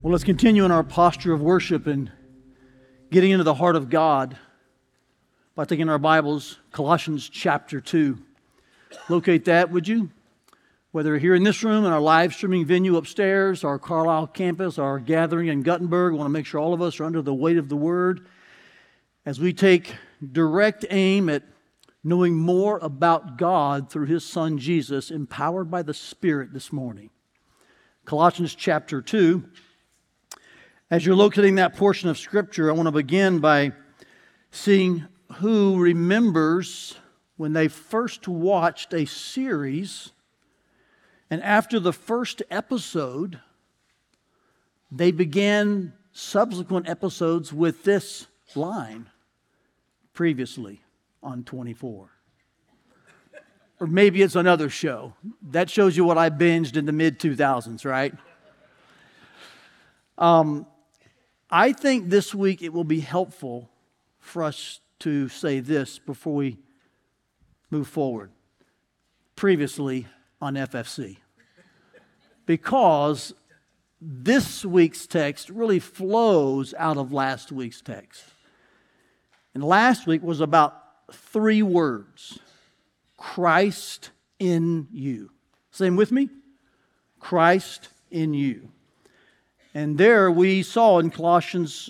Well, let's continue in our posture of worship and getting into the heart of God by taking our Bibles, Colossians chapter 2. Locate that, would you? Whether here in this room, in our live streaming venue upstairs, our Carlisle campus, our gathering in Guttenberg, we want to make sure all of us are under the weight of the Word as we take direct aim at knowing more about God through His Son Jesus, empowered by the Spirit this morning. Colossians chapter 2. As you're locating that portion of Scripture, I want to begin by seeing who remembers when they first watched a series, and after the first episode, they began subsequent episodes with this line, previously on 24. Or maybe it's another show. That shows you what I binged in the mid-2000s, right? I think this week it will be helpful for us to say this before we move forward. Previously on FFC. Because this week's text really flows out of last week's text. And last week was about 3 words. Christ in you. Say them with me. Christ in you. And there we saw in Colossians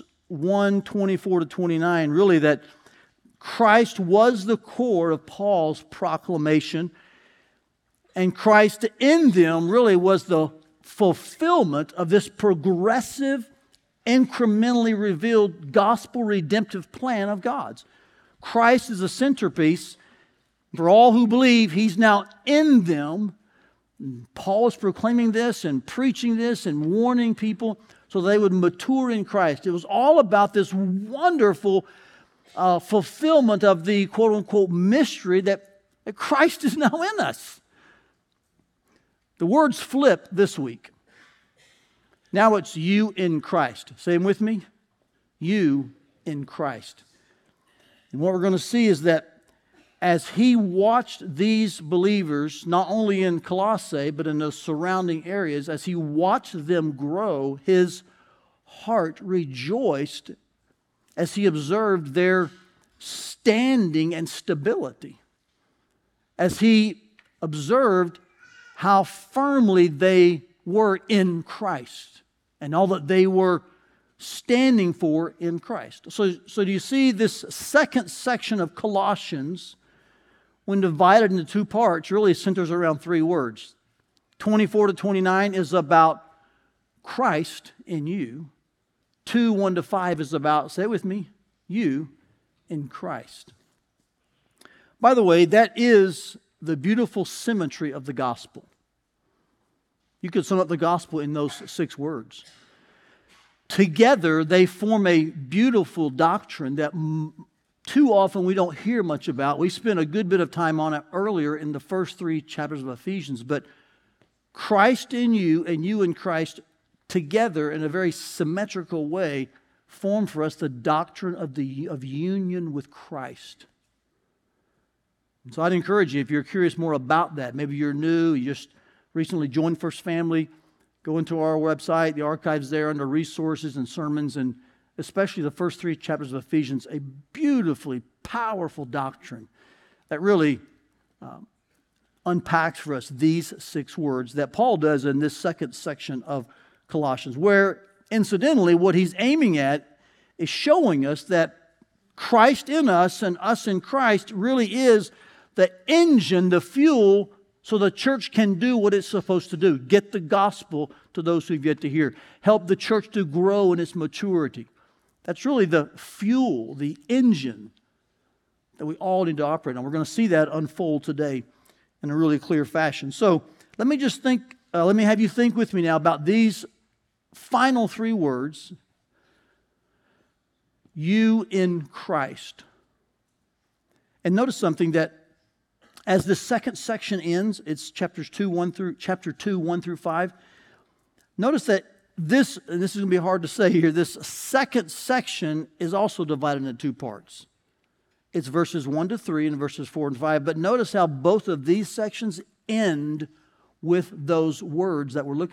1:24-29 really that Christ was the core of Paul's proclamation, and Christ in them really was the fulfillment of this progressive, incrementally revealed gospel redemptive plan of God's. Christ is the centerpiece. For all who believe, He's now in them. Paul is proclaiming this and preaching this and warning people so they would mature in Christ. It was all about this wonderful fulfillment of the quote-unquote mystery that Christ is now in us. The words flip this week. Now it's you in Christ. Say them with me. You in Christ. And what we're going to see is that as he watched these believers, not only in Colossae, but in those surrounding areas, as he watched them grow, his heart rejoiced as he observed their standing and stability. As he observed how firmly they were in Christ and all that they were standing for in Christ. So do you see this second section of Colossians, when divided into 2 parts, really centers around 3 words. 24-29 is about Christ in you. 2:1-5 is about, say it with me, you in Christ. By the way, that is the beautiful symmetry of the gospel. You could sum up the gospel in those 6 words. Together, they form a beautiful doctrine that too often we don't hear much about. We spent a good bit of time on it earlier in the first 3 chapters of Ephesians. But Christ in you and you in Christ together in a very symmetrical way form for us the doctrine of union with Christ. And so I'd encourage you, if you're curious more about that, maybe you're new, you just recently joined First Family, go into our website, the archive's there under resources and sermons, and especially the first 3 chapters of Ephesians, a beautifully powerful doctrine that really unpacks for us these 6 words that Paul does in this second section of Colossians, where, incidentally, what he's aiming at is showing us that Christ in us and us in Christ really is the engine, the fuel, so the church can do what it's supposed to do. Get the gospel to those who've yet to hear. Help the church to grow in its maturity. That's really the fuel, the engine that we all need to operate on. We're going to see that unfold today in a really clear fashion. So let me have you think with me now about these final 3 words. You in Christ. And notice something that as the second section ends, it's chapter 2, 1 through 5. Notice that this, and this is going to be hard to say here, this second section is also divided into 2 parts. It's verses 1-3 and verses 4 and 5. But notice how both of these sections end with those words that we're looking at.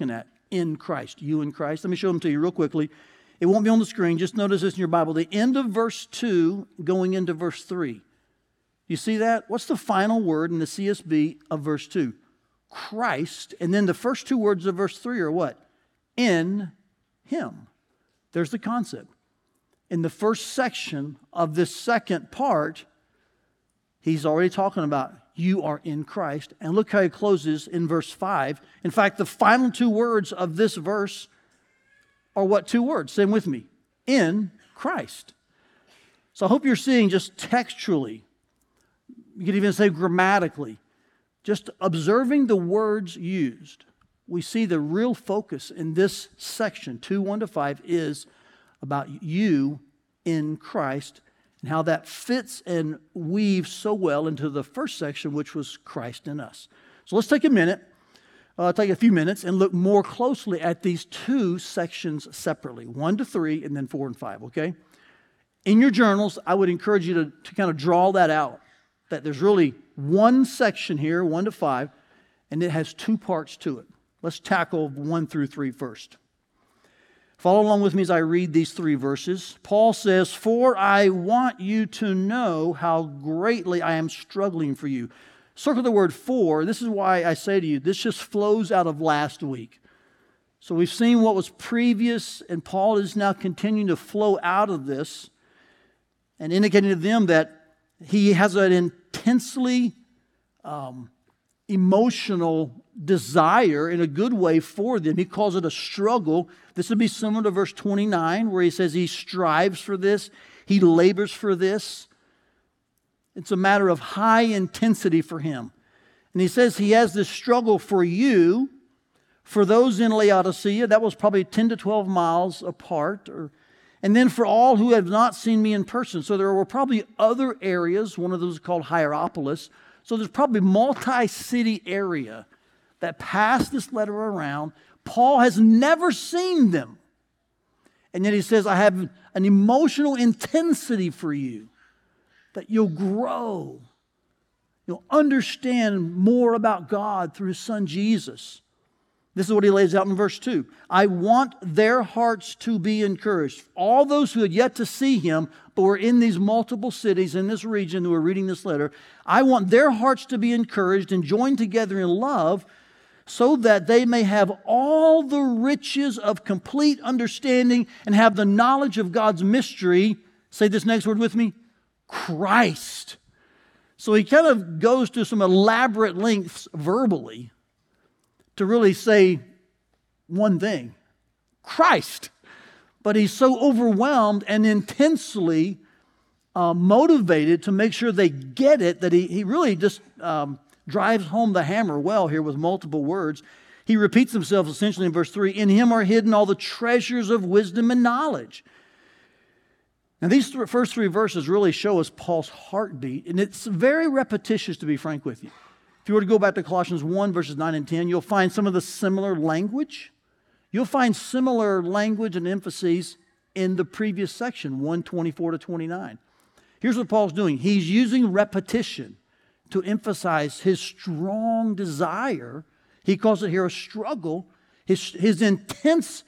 in Christ. You in Christ. Let me show them to you real quickly. It won't be on the screen. Just notice this in your Bible. The end of verse 2 going into verse 3. You see that? What's the final word in the CSB of verse 2? Christ. And then the first two words of verse 3 are what? In Him. There's the concept. In the first section of this second part, he's already talking about you are in Christ. And look how he closes in verse 5. In fact, the final two words of this verse are what two words? Say them with me. In Christ. So I hope you're seeing just textually, you could even say grammatically, just observing the words used, we see the real focus in this section, 2:1-5, is about you in Christ and how that fits and weaves so well into the first section, which was Christ in us. So let's take a few minutes and look more closely at these two sections separately, 1-3 and then 4 and 5, okay? In your journals, I would encourage you to kind of draw that out, that there's really one section here, 1-5, and it has two parts to it. Let's tackle 1-3 first. Follow along with me as I read these three verses. Paul says, "For I want you to know how greatly I am struggling for you." Circle the word "for." This is why I say to you, this just flows out of last week. So we've seen what was previous, and Paul is now continuing to flow out of this and indicating to them that he has an intensely emotional desire in a good way for them. He calls it a struggle. This would be similar to verse 29 where he says he strives for this. He labors for this. It's a matter of high intensity for him. And he says he has this struggle for you, for those in Laodicea. That was probably 10 to 12 miles apart. And then for all who have not seen me in person. So there were probably other areas. One of those is called Hierapolis. So there's probably multi-city area that passed this letter around. Paul has never seen them. And yet he says, I have an emotional intensity for you, that you'll grow. You'll understand more about God through His Son Jesus. This is what he lays out in verse 2. I want their hearts to be encouraged. All those who had yet to see Him, but were in these multiple cities in this region who are reading this letter, I want their hearts to be encouraged and joined together in love, so that they may have all the riches of complete understanding and have the knowledge of God's mystery. Say this next word with me. Christ. So he kind of goes to some elaborate lengths verbally to really say one thing. Christ. But he's so overwhelmed and intensely motivated to make sure they get it that he really just drives home the hammer well here with multiple words. He repeats himself essentially in verse 3. In Him are hidden all the treasures of wisdom and knowledge. Now these first three verses really show us Paul's heartbeat, and it's very repetitious, to be frank with you. If you were to go back to Colossians 1 verses 9 and 10, you'll find some of the similar language. You'll find similar language and emphases in the previous section, 1:24-29. Here's what Paul's doing. He's using repetition to emphasize his strong desire. He calls it here a struggle. His intense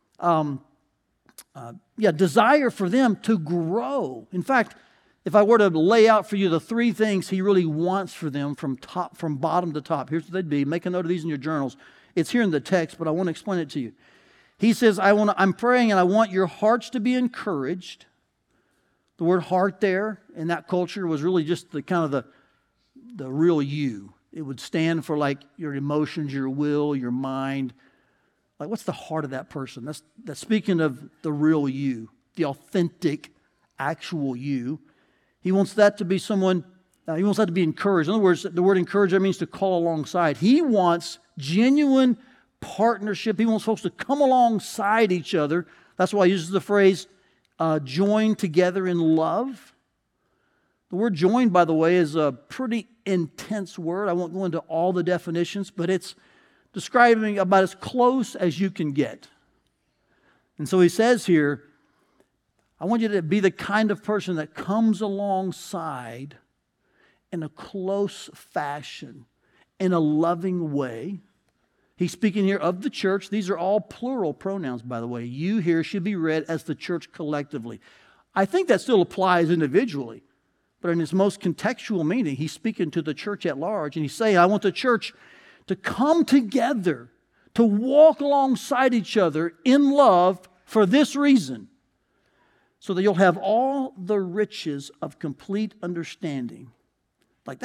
desire for them to grow. In fact, if I were to lay out for you the three things he really wants for them from bottom to top, here's what they'd be. Make a note of these in your journals. It's here in the text, but I want to explain it to you. He says, I'm praying and I want your hearts to be encouraged. The word heart there in that culture was really just the kind of the real you. It would stand for like your emotions, your will, your mind. Like what's the heart of that person? That's speaking of the real you, the authentic, actual you. He wants that to be someone, he wants that to be encouraged. In other words, the word encourage means to call alongside. He wants genuine partnership. He wants folks to come alongside each other. That's why he uses the phrase, join together in love. The word join, by the way, is a pretty intense word. I won't go into all the definitions, but it's describing about as close as you can get. And so he says here, I want you to be the kind of person that comes alongside in a close fashion, in a loving way. He's speaking here of the church. These are all plural pronouns, by the way. You here should be read as the church collectively. I think that still applies individually, but in its most contextual meaning, he's speaking to the church at large, and he's saying, I want the church to come together, to walk alongside each other in love for this reason, so that you'll have all the riches of complete understanding. Like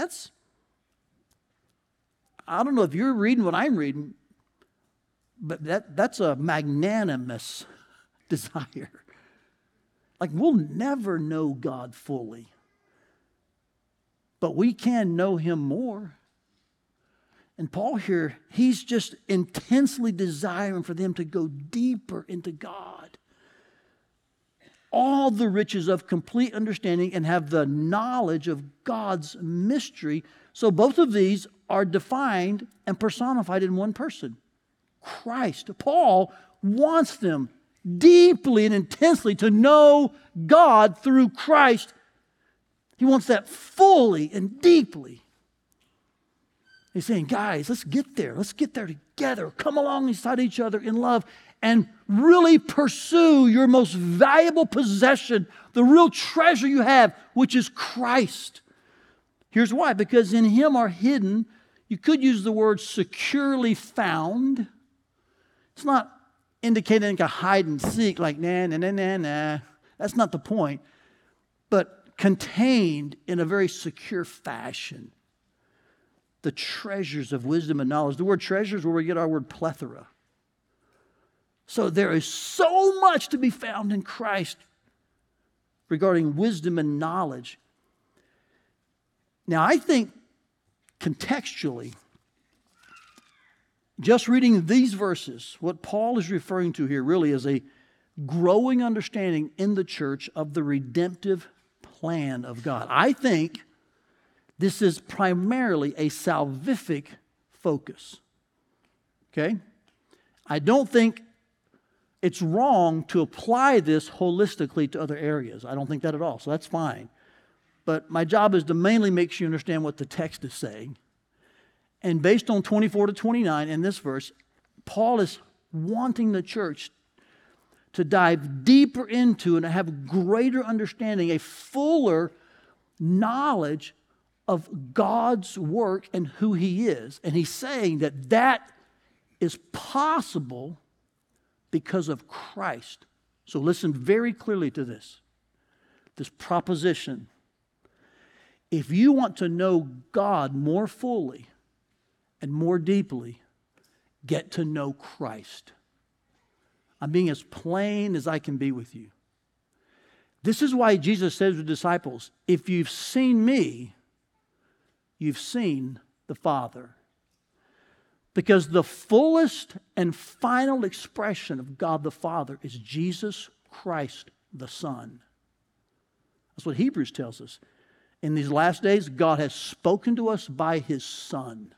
I don't know if you're reading what I'm reading, but that's a magnanimous desire. Like, we'll never know God fully, but we can know Him more. And Paul here, he's just intensely desiring for them to go deeper into God. All the riches of complete understanding and have the knowledge of God's mystery. So both of these are defined and personified in one person, Christ. Paul wants them deeply and intensely to know God through Christ. He wants that fully and deeply. He's saying, guys, let's get there. Let's get there together. Come alongside each other in love and really pursue your most valuable possession, the real treasure you have, which is Christ. Here's why. Because in Him are hidden, you could use the word securely found. It's not indicating like a hide and seek, like nah. That's not the point. But contained in a very secure fashion. The treasures of wisdom and knowledge. The word treasure is where we get our word plethora. So there is so much to be found in Christ regarding wisdom and knowledge. Now, I think contextually, just reading these verses, what Paul is referring to here really is a growing understanding in the church of the redemptive plan of God. I think this is primarily a salvific focus. Okay? I don't think it's wrong to apply this holistically to other areas. I don't think that at all, so that's fine. But my job is to mainly make sure you understand what the text is saying. And based on 24 to 29 in this verse, Paul is wanting the church to dive deeper into and to have greater understanding, a fuller knowledge of God's work and who He is. And he's saying that that is possible because of Christ. So listen very clearly to this proposition. If you want to know God more fully and more deeply, get to know Christ. I'm being as plain as I can be with you. This is why Jesus says to the disciples, if you've seen me, you've seen the Father. Because the fullest and final expression of God the Father is Jesus Christ the Son. That's what Hebrews tells us. In these last days, God has spoken to us by His Son.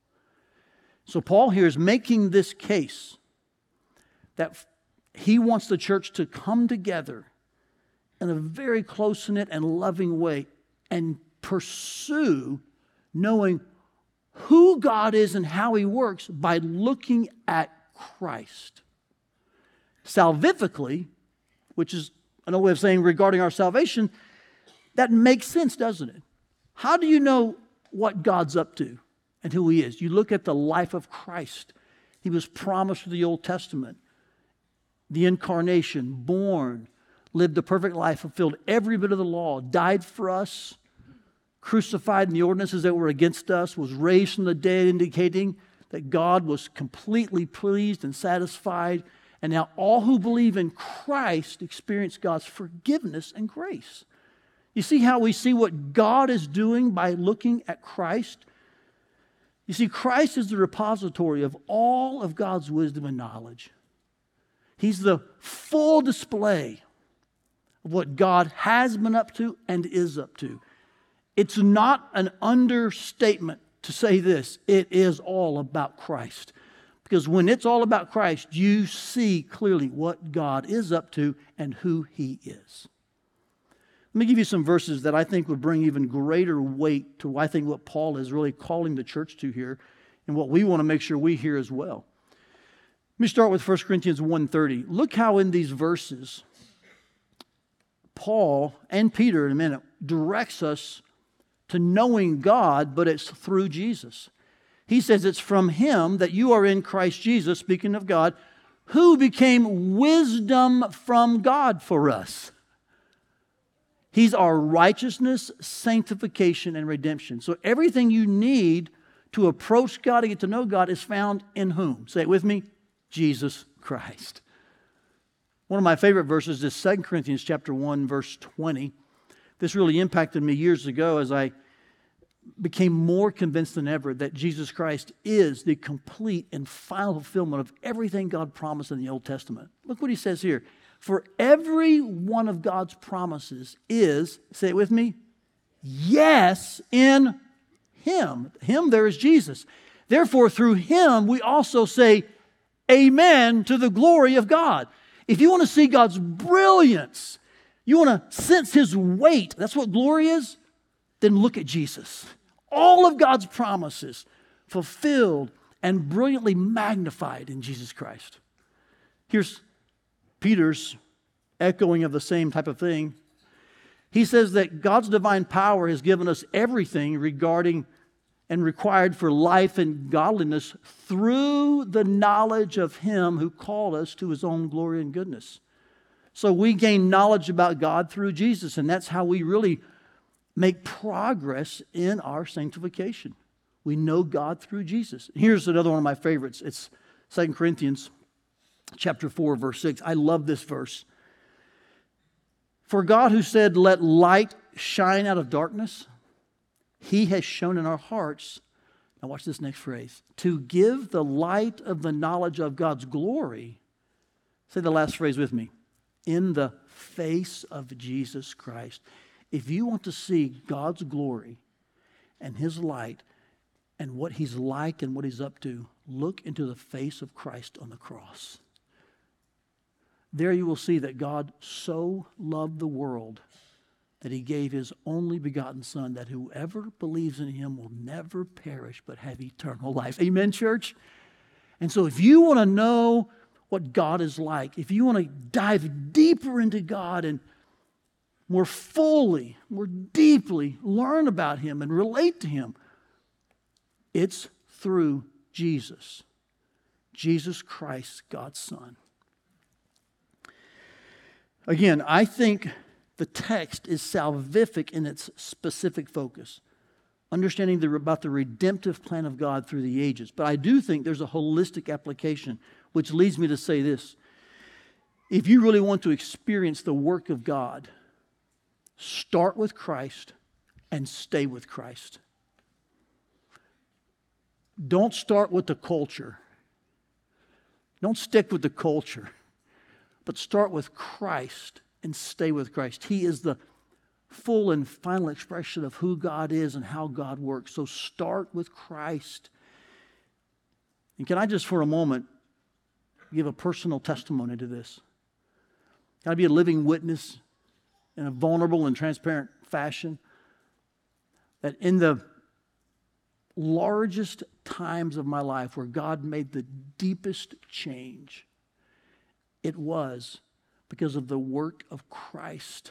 So Paul here is making this case that he wants the church to come together in a very close-knit and loving way and pursue knowing who God is and how He works by looking at Christ. Salvifically, which is another way of saying regarding our salvation, that makes sense, doesn't it? How do you know what God's up to and who He is? You look at the life of Christ. He was promised through the Old Testament. The incarnation, born, lived a perfect life, fulfilled every bit of the law, died for us, crucified in the ordinances that were against us, was raised from the dead, indicating that God was completely pleased and satisfied. And now all who believe in Christ experience God's forgiveness and grace. You see how we see what God is doing by looking at Christ? You see, Christ is the repository of all of God's wisdom and knowledge. He's the full display of what God has been up to and is up to. It's not an understatement to say this. It is all about Christ. Because when it's all about Christ, you see clearly what God is up to and who He is. Let me give you some verses that I think would bring even greater weight to I think what Paul is really calling the church to here and what we want to make sure we hear as well. Let me start with 1 Corinthians 1:30. Look how in these verses, Paul and Peter in a minute directs us to knowing God, but it's through Jesus. He says it's from Him that you are in Christ Jesus, speaking of God, who became wisdom from God for us. He's our righteousness, sanctification, and redemption. So everything you need to approach God, to get to know God, is found in whom? Say it with me, Jesus Christ. One of my favorite verses is 2 Corinthians chapter 1, verse 20. This really impacted me years ago as I became more convinced than ever that Jesus Christ is the complete and final fulfillment of everything God promised in the Old Testament. Look what he says here. For every one of God's promises is, say it with me, yes in Him. Him there is Jesus. Therefore, through Him we also say amen to the glory of God. If you want to see God's brilliance, you want to sense His weight, that's what glory is, then look at Jesus. All of God's promises fulfilled and brilliantly magnified in Jesus Christ. Here's Peter's echoing of the same type of thing. He says that God's divine power has given us everything regarding and required for life and godliness through the knowledge of Him who called us to His own glory and goodness. So we gain knowledge about God through Jesus, and that's how we really make progress in our sanctification. We know God through Jesus. Here's another one of my favorites. It's 2 Corinthians chapter 4, verse 6. I love this verse. For God who said, let light shine out of darkness, He has shown in our hearts, now watch this next phrase, to give the light of the knowledge of God's glory, say the last phrase with me, in the face of Jesus Christ. If you want to see God's glory and His light and what He's like and what He's up to, look into the face of Christ on the cross. There you will see that God so loved the world that He gave His only begotten Son, that whoever believes in Him will never perish but have eternal life. Amen, church? And so if you want to know what God is like, if you want to dive deeper into God and more fully, more deeply learn about Him and relate to Him, it's through Jesus. Jesus Christ, God's Son. Again, I think the text is salvific in its specific focus, understanding about the redemptive plan of God through the ages. But I do think there's a holistic application, which leads me to say this. If you really want to experience the work of God, start with Christ and stay with Christ. Don't start with the culture. Don't stick with the culture. But start with Christ and stay with Christ. He is the full and final expression of who God is and how God works. So start with Christ. And can I just for a moment give a personal testimony to this? Can I be a living witness in a vulnerable and transparent fashion? That in the largest times of my life where God made the deepest change, it was because of the work of Christ.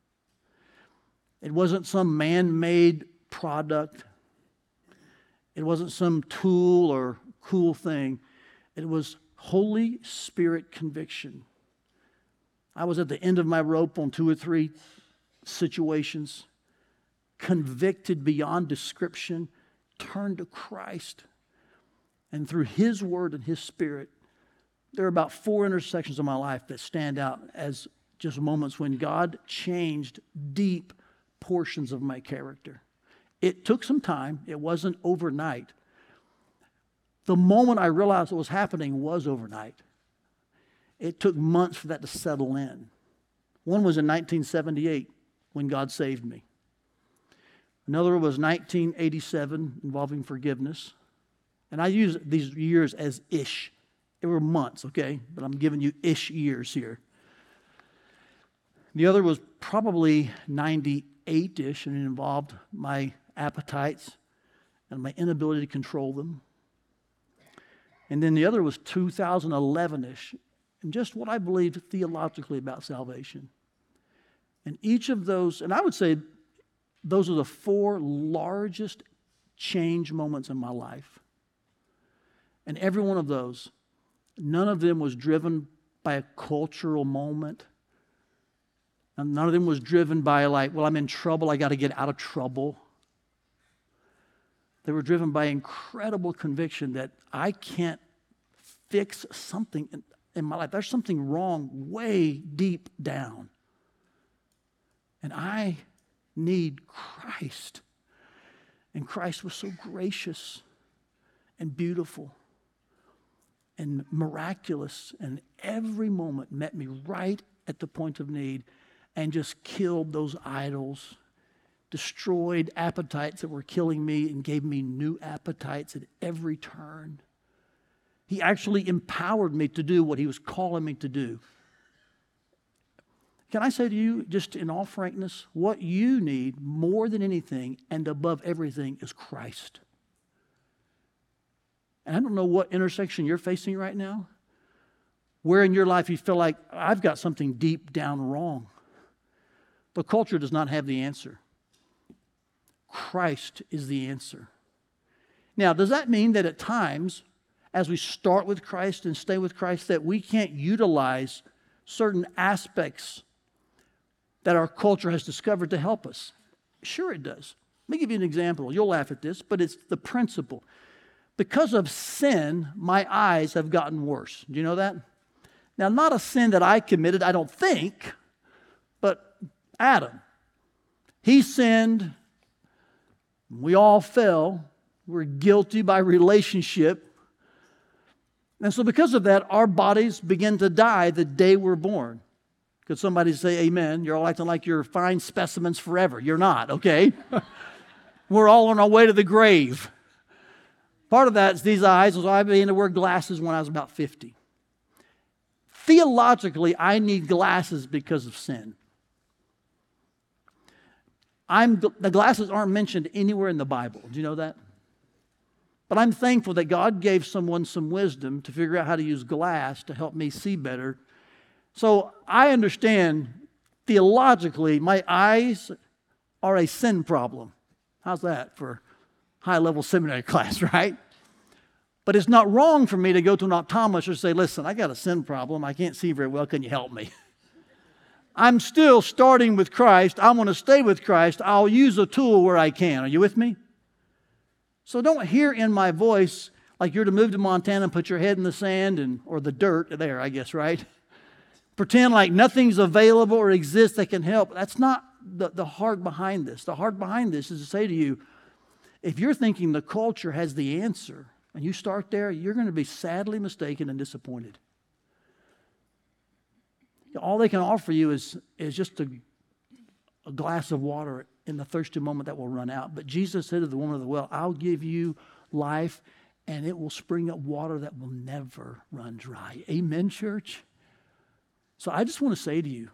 It wasn't some man-made product. It wasn't some tool or cool thing. It was Holy Spirit conviction. I was at the end of my rope on 2 or 3 situations, convicted beyond description, turned to Christ. And through His Word and His Spirit, there are about 4 intersections of my life that stand out as just moments when God changed deep portions of my character. It took some time. It wasn't overnight. The moment I realized what was happening was overnight. It took months for that to settle in. One was in 1978 when God saved me. Another was 1987 involving forgiveness. And I use these years as ish. It were months, okay? But I'm giving you ish years here. The other was probably 98-ish, and it involved my appetites and my inability to control them. And then the other was 2011-ish. And just what I believed theologically about salvation. And each of those, and I would say those are the 4 largest change moments in my life. And every one of those, none of them was driven by a cultural moment. And none of them was driven by like, well, I'm in trouble, I got to get out of trouble. They were driven by incredible conviction that I can't fix something in my life. There's something wrong way deep down. And I need Christ. And Christ was so gracious and beautiful and miraculous, and every moment met me right at the point of need and just killed those idols, destroyed appetites that were killing me and gave me new appetites at every turn. He actually empowered me to do what he was calling me to do. Can I say to you, just in all frankness, what you need more than anything and above everything is Christ. And I don't know what intersection you're facing right now, where in your life you feel like, I've got something deep down wrong. The culture does not have the answer. Christ is the answer. Now, does that mean that at times, as we start with Christ and stay with Christ, that we can't utilize certain aspects that our culture has discovered to help us? Sure it does. Let me give you an example. You'll laugh at this, but it's the principle. Because of sin, my eyes have gotten worse. Do you know that? Now, not a sin that I committed, I don't think, but Adam. He sinned. We all fell. We're guilty by relationship. And so because of that, our bodies begin to die the day we're born. Could somebody say amen? You're all acting like you're fine specimens forever. You're not, okay? We're all on our way to the grave. Part of that is these eyes. I began to wear glasses when I was about 50. Theologically, I need glasses because of sin. The glasses aren't mentioned anywhere in the Bible. Do you know that? But I'm thankful that God gave someone some wisdom to figure out how to use glass to help me see better. So I understand theologically my eyes are a sin problem. How's that for high-level seminary class, right? But it's not wrong for me to go to an optometrist and say, listen, I got a sin problem. I can't see very well. Can you help me? I'm still starting with Christ. I want to stay with Christ. I'll use a tool where I can. Are you with me? So don't hear in my voice like you're to move to Montana and put your head in the sand or the dirt there, I guess, right? Pretend like nothing's available or exists that can help. That's not the heart behind this. The heart behind this is to say to you, if you're thinking the culture has the answer and you start there, you're going to be sadly mistaken and disappointed. All they can offer you is just a glass of water in the thirsty moment that will run out. But Jesus said to the woman of the well, I'll give you life and it will spring up water that will never run dry. Amen, church? So I just want to say to you,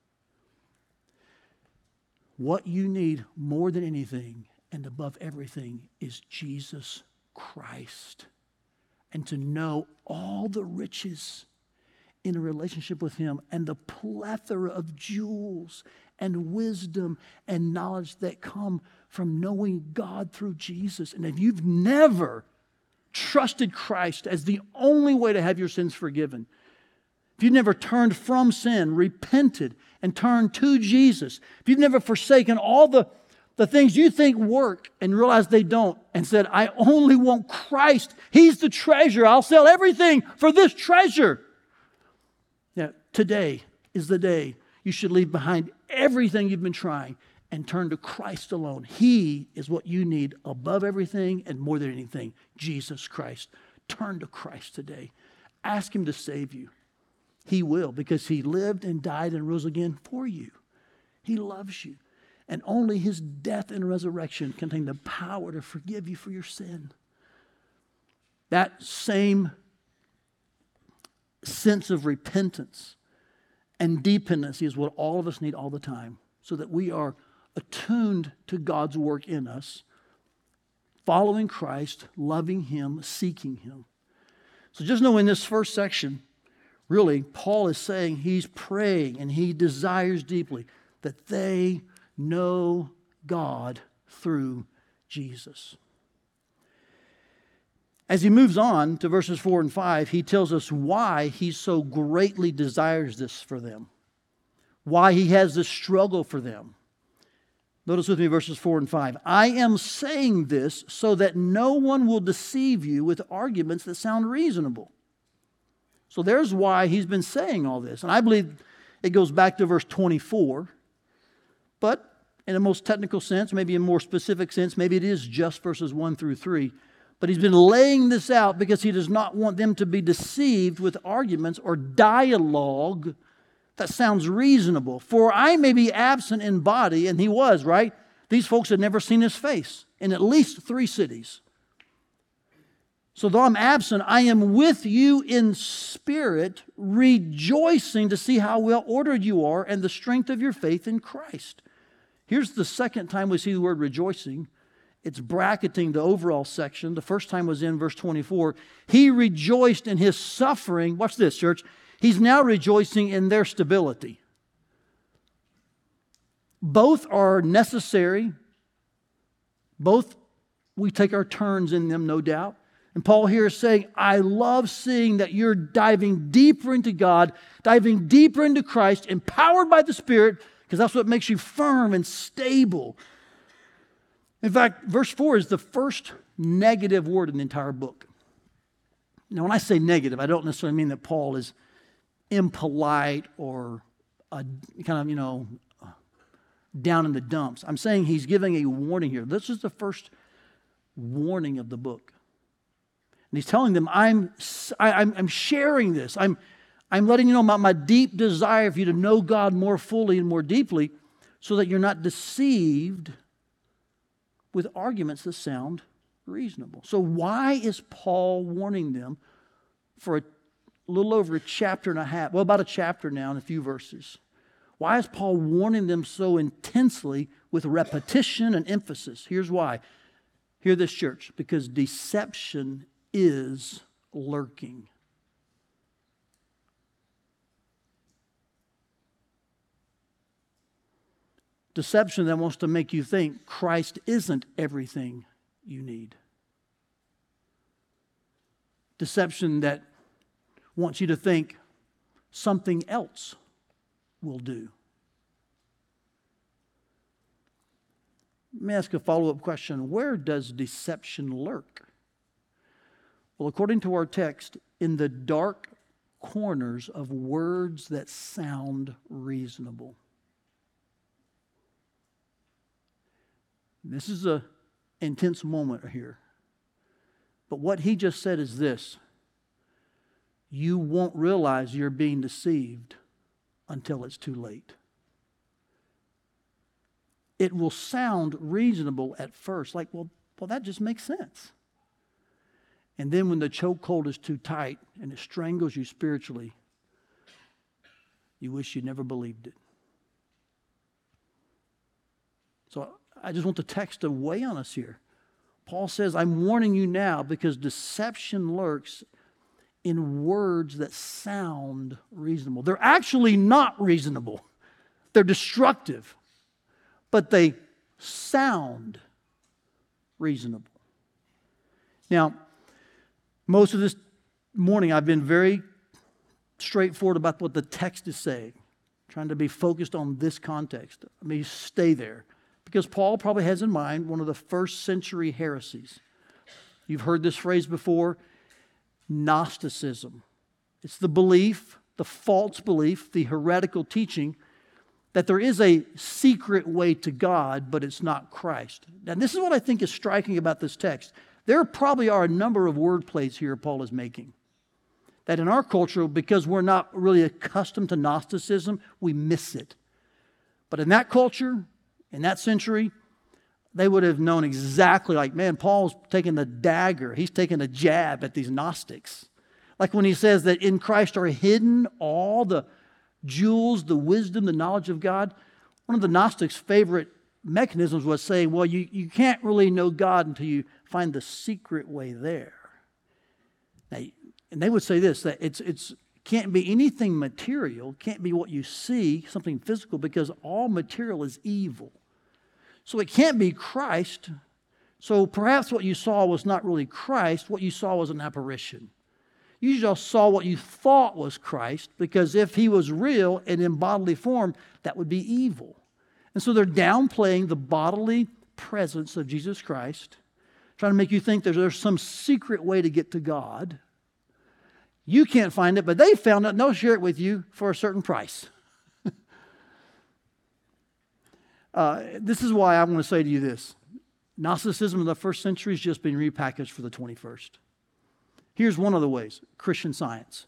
what you need more than anything and above everything is Jesus Christ. And to know all the riches in a relationship with Him and the plethora of jewels and wisdom and knowledge that come from knowing God through Jesus. And if you've never trusted Christ as the only way to have your sins forgiven, if you've never turned from sin, repented, and turned to Jesus, if you've never forsaken all the things you think work and realized they don't, and said, I only want Christ. He's the treasure. I'll sell everything for this treasure. Now, today is the day you should leave behind everything you've been trying and turn to Christ alone. He is what you need above everything and more than anything, Jesus Christ. Turn to Christ today. Ask Him to save you. He will, because He lived and died and rose again for you. He loves you. And only His death and resurrection contain the power to forgive you for your sin. That same sense of repentance and dependency is what all of us need all the time, so that we are attuned to God's work in us, following Christ, loving Him, seeking Him. So just know in this first section, really, Paul is saying he's praying and he desires deeply that they know God through Jesus. As he moves on to verses 4 and 5, he tells us why he so greatly desires this for them, why he has this struggle for them. Notice with me verses 4 and 5. I am saying this so that no one will deceive you with arguments that sound reasonable. So there's why he's been saying all this. And I believe it goes back to verse 24. But in a most technical sense, maybe in a more specific sense, maybe it is just verses 1 through 3. But he's been laying this out because he does not want them to be deceived with arguments or dialogue that sounds reasonable. For I may be absent in body, and he was, right? These folks had never seen his face in at least 3 cities. So though I'm absent, I am with you in spirit, rejoicing to see how well ordered you are and the strength of your faith in Christ. Here's the second time we see the word rejoicing. It's bracketing the overall section. The first time was in verse 24. He rejoiced in his suffering. Watch this, church. He's now rejoicing in their stability. Both are necessary. Both we take our turns in them, no doubt. And Paul here is saying, I love seeing that you're diving deeper into God, diving deeper into Christ, empowered by the Spirit, because that's what makes you firm and stable. In fact, verse 4 is the first negative word in the entire book. Now, when I say negative, I don't necessarily mean that Paul is impolite or kind of, down in the dumps. I'm saying he's giving a warning here. This is the first warning of the book. And he's telling them, I'm sharing this. I'm letting you know my deep desire for you to know God more fully and more deeply so that you're not deceived with arguments that sound reasonable. So why is Paul warning them for a little over a chapter and a half? Well, about a chapter now and a few verses. Why is Paul warning them so intensely with repetition and emphasis? Here's why. Hear this, church. Because deception is lurking. Deception that wants to make you think Christ isn't everything you need. Deception that wants you to think something else will do. Let me ask a follow-up question. Where does deception lurk? Well, according to our text, in the dark corners of words that sound reasonable. This is an intense moment here. But what he just said is this. You won't realize you're being deceived until it's too late. It will sound reasonable at first, like, well, that just makes sense. And then when the chokehold is too tight and it strangles you spiritually, you wish you never believed it. So I just want the text to weigh on us here. Paul says, I'm warning you now because deception lurks in words that sound reasonable. They're actually not reasonable. They're destructive. But they sound reasonable. Now, most of this morning I've been very straightforward about what the text is saying, trying to be focused on this context. Let me stay there. Because Paul probably has in mind one of the first century heresies. You've heard this phrase before, Gnosticism. It's the belief, the false belief, the heretical teaching that there is a secret way to God, but it's not Christ. And this is what I think is striking about this text. There probably are a number of word plays here Paul is making. That in our culture, because we're not really accustomed to Gnosticism, we miss it. But in that culture, in that century, they would have known exactly like, man, Paul's taking the dagger. He's taking a jab at these Gnostics. Like when he says that in Christ are hidden all the jewels, the wisdom, the knowledge of God. One of the Gnostics' favorite mechanisms was saying, well, you can't really know God until you find the secret way there. Now, And they would say this, that it's can't be anything material, can't be what you see, something physical, because all material is evil. So it can't be Christ. So perhaps what you saw was not really Christ. What you saw was an apparition. You just saw what you thought was Christ, because if he was real and in bodily form, that would be evil. And so they're downplaying the bodily presence of Jesus Christ, trying to make you think there's some secret way to get to God. You can't find it, but they found it, and they'll share it with you for a certain price. This is why I want to say to you this. Gnosticism in the first century has just been repackaged for the 21st. Here's one of the ways, Christian Science.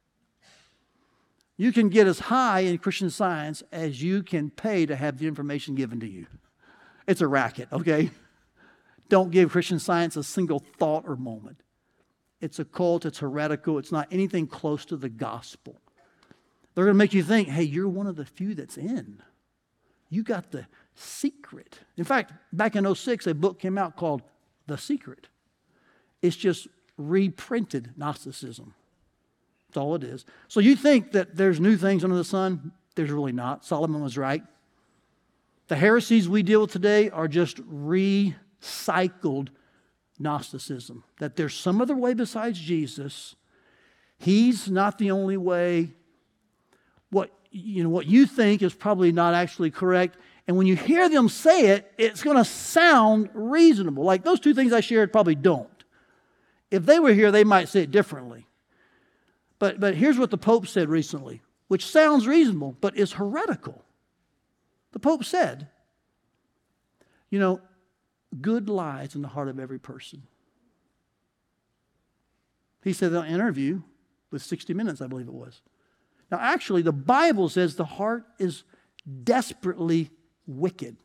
You can get as high in Christian Science as you can pay to have the information given to you. It's a racket, okay? Don't give Christian Science a single thought or moment. It's a cult, it's heretical, it's not anything close to the gospel. They're going to make you think, hey, you're one of the few that's in. You got the secret. In fact, back in 2006, a book came out called The Secret. It's just reprinted Gnosticism. That's all it is. So you think that there's new things under the sun? There's really not. Solomon was right. The heresies we deal with today are just recycled Gnosticism. That there's some other way besides Jesus. He's not the only way. What you think is probably not actually correct. And when you hear them say it, it's going to sound reasonable. Like those two things I shared probably don't. If they were here, they might say it differently. But here's what the Pope said recently, which sounds reasonable, but is heretical. The Pope said, good lies in the heart of every person. He said in an interview with 60 Minutes, I believe it was. Now, actually, the Bible says the heart is desperately wicked.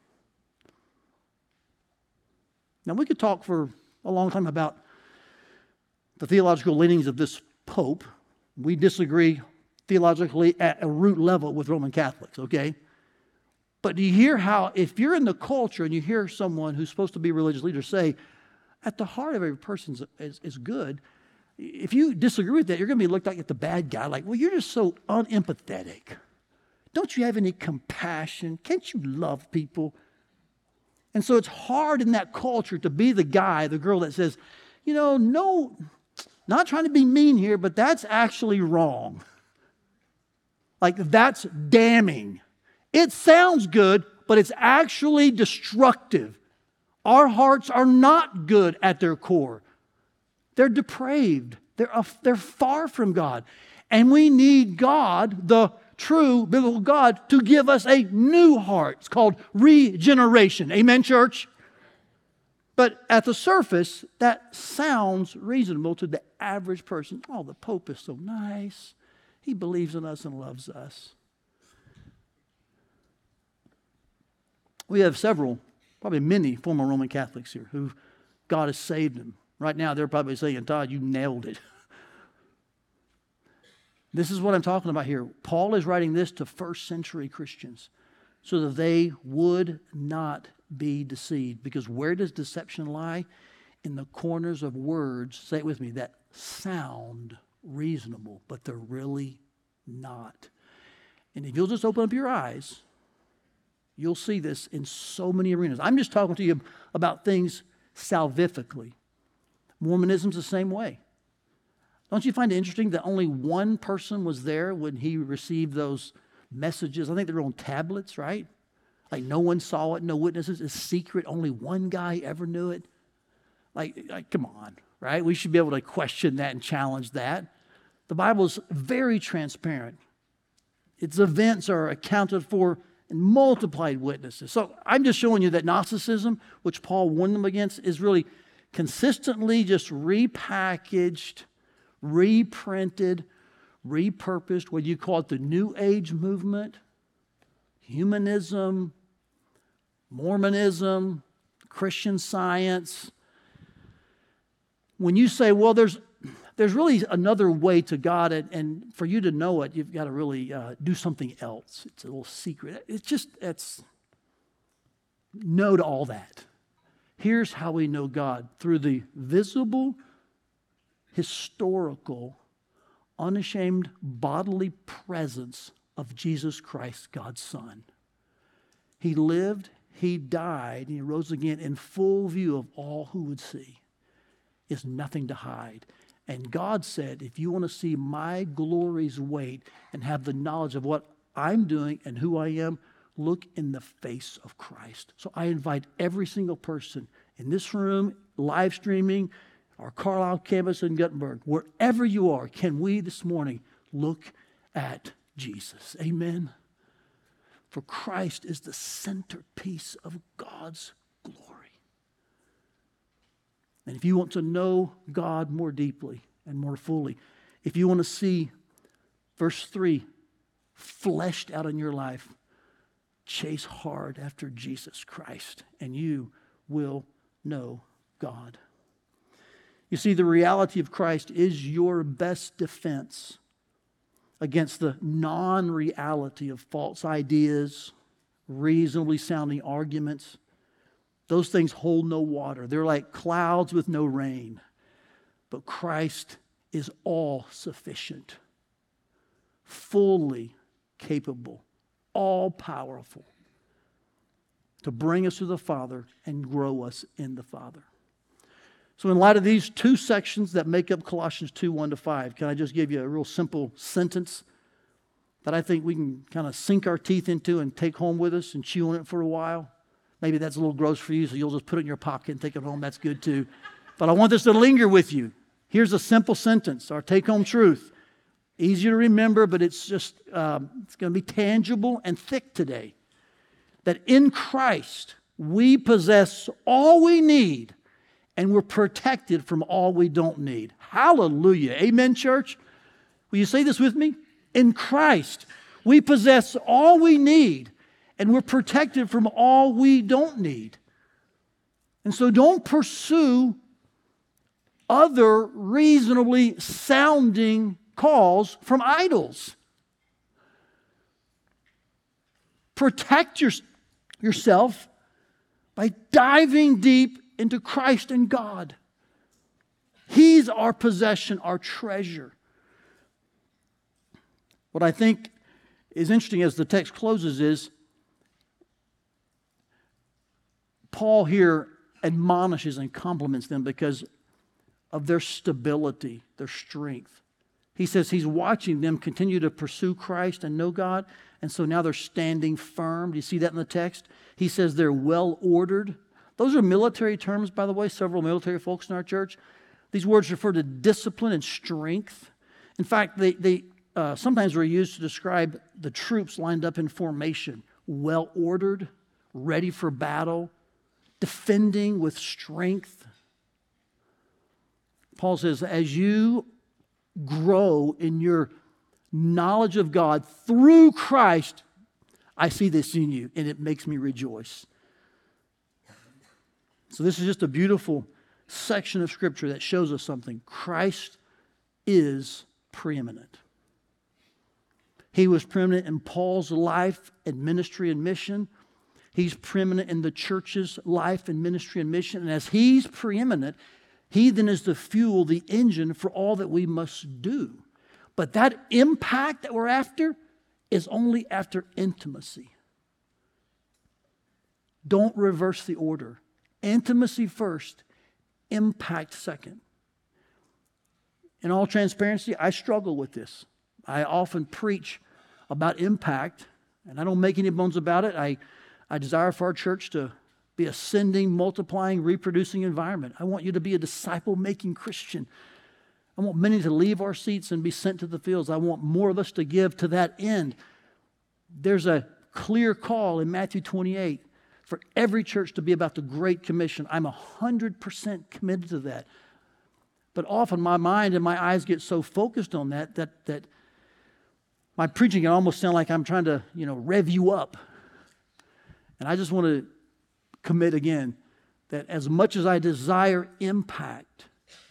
Now, we could talk for a long time about the theological leanings of this Pope. We disagree theologically at a root level with Roman Catholics, okay? But do you hear how, if you're in the culture and you hear someone who's supposed to be a religious leader say, at the heart of every person is good, if you disagree with that, you're going to be looked like the bad guy, like, well, you're just so unempathetic. Don't you have any compassion? Can't you love people? And so it's hard in that culture to be the guy, the girl that says, no, not trying to be mean here, but that's actually wrong. Like, that's damning. It sounds good, but it's actually destructive. Our hearts are not good at their core. They're depraved. They're far from God. And we need God, the true biblical God, to give us a new heart. It's called regeneration. Amen, church? But at the surface, that sounds reasonable to the average person. Oh, the Pope is so nice. He believes in us and loves us. We have several, probably many former Roman Catholics here who God has saved them. Right now, they're probably saying, Todd, you nailed it. This is what I'm talking about here. Paul is writing this to first century Christians so that they would not be deceived. Because where does deception lie? In the corners of words, say it with me, that sound reasonable, but they're really not. And if you'll just open up your eyes, you'll see this in so many arenas. I'm just talking to you about things salvifically. Mormonism's the same way. Don't you find it interesting that only one person was there when he received those messages? I think they were on tablets, right? Like no one saw it, no witnesses. It's secret. Only one guy ever knew it. Like come on, right? We should be able to question that and challenge that. The Bible is very transparent. Its events are accounted for in multiplied witnesses. So I'm just showing you that Gnosticism, which Paul warned them against, is really consistently just repackaged, reprinted, repurposed, what you call it the New Age movement, humanism, Mormonism, Christian Science. When you say, well, there's really another way to God, and for you to know it, you've got to really do something else. It's a little secret. It's no to all that. Here's how we know God, through the visible, historical unashamed bodily presence of Jesus Christ, God's Son. He lived, He died, and He rose again in full view of all who would see. Is nothing to hide. And God said, if you want to see my glory's weight and have the knowledge of what I'm doing and who I am, look in the face of Christ. So I invite every single person in this room, live streaming, our Carlisle campus in Guttenberg, wherever you are, can we this morning look at Jesus? Amen. For Christ is the centerpiece of God's glory. And if you want to know God more deeply and more fully, if you want to see verse 3 fleshed out in your life, chase hard after Jesus Christ, and you will know God. You see, the reality of Christ is your best defense against the non-reality of false ideas, reasonably sounding arguments. Those things hold no water. They're like clouds with no rain. But Christ is all sufficient, fully capable, all powerful to bring us to the Father and grow us in the Father. So in light of these two sections that make up Colossians 2, 1-5, can I just give you a real simple sentence that I think we can kind of sink our teeth into and take home with us and chew on it for a while? Maybe that's a little gross for you, so you'll just put it in your pocket and take it home. That's good too. But I want this to linger with you. Here's a simple sentence, our take-home truth. Easy to remember, but it's just, it's going to be tangible and thick today. That in Christ, we possess all we need and we're protected from all we don't need. Hallelujah. Amen, church? Will you say this with me? In Christ, we possess all we need and we're protected from all we don't need. And so don't pursue other reasonably sounding calls from idols. Protect yourself by diving deep into Christ and God. He's our possession, our treasure. What I think is interesting as the text closes is Paul here admonishes and compliments them because of their stability, their strength. He says he's watching them continue to pursue Christ and know God, and so now they're standing firm. Do you see that in the text? He says they're well ordered. Those are military terms, by the way, several military folks in our church. These words refer to discipline and strength. In fact, they sometimes were used to describe the troops lined up in formation, well ordered, ready for battle, defending with strength. Paul says, as you grow in your knowledge of God through Christ, I see this in you, and it makes me rejoice. So this is just a beautiful section of Scripture that shows us something. Christ is preeminent. He was preeminent in Paul's life and ministry and mission. He's preeminent in the church's life and ministry and mission. And as He's preeminent, He then is the fuel, the engine for all that we must do. But that impact that we're after is only after intimacy. Don't reverse the order. Intimacy first, impact second. In all transparency, I struggle with this. I often preach about impact, and I don't make any bones about it. I desire for our church to be a sending, multiplying, reproducing environment. I want you to be a disciple-making Christian. I want many to leave our seats and be sent to the fields. I want more of us to give to that end. There's a clear call in Matthew 28 for every church to be about the Great Commission. I'm 100% committed to that. But often my mind and my eyes get so focused on that my preaching can almost sound like I'm trying to, rev you up. And I just want to commit again that as much as I desire impact,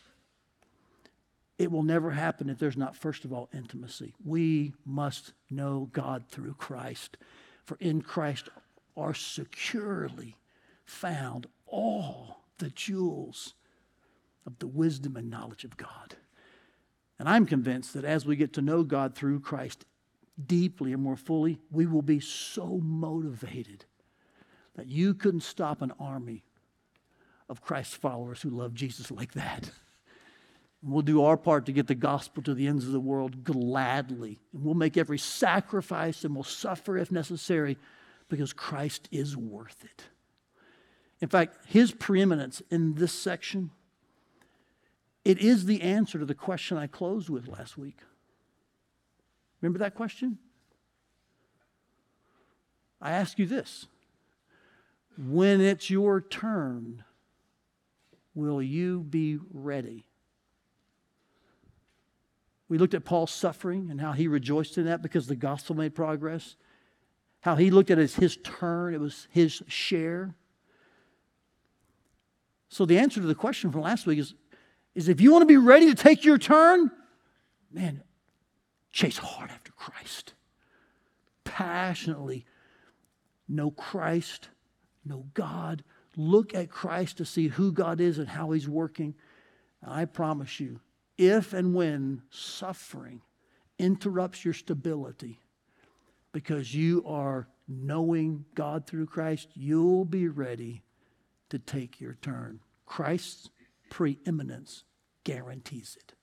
it will never happen if there's not, first of all, intimacy. We must know God through Christ. For in Christ are securely found all the jewels of the wisdom and knowledge of God. And I'm convinced that as we get to know God through Christ deeply and more fully, we will be so motivated that you couldn't stop an army of Christ's followers who love Jesus like that. And we'll do our part to get the gospel to the ends of the world gladly. And we'll make every sacrifice and we'll suffer if necessary because Christ is worth it. In fact, his preeminence in this section, it is the answer to the question I closed with last week. Remember that question? I ask you this. When it's your turn, will you be ready? We looked at Paul's suffering and how he rejoiced in that because the gospel made progress. How he looked at it as his turn, it was his share. So the answer to the question from last week is if you want to be ready to take your turn, man, chase hard after Christ. Passionately know Christ, know God. Look at Christ to see who God is and how he's working. And I promise you, if and when suffering interrupts your stability because you are knowing God through Christ, you'll be ready to take your turn. Christ's preeminence guarantees it.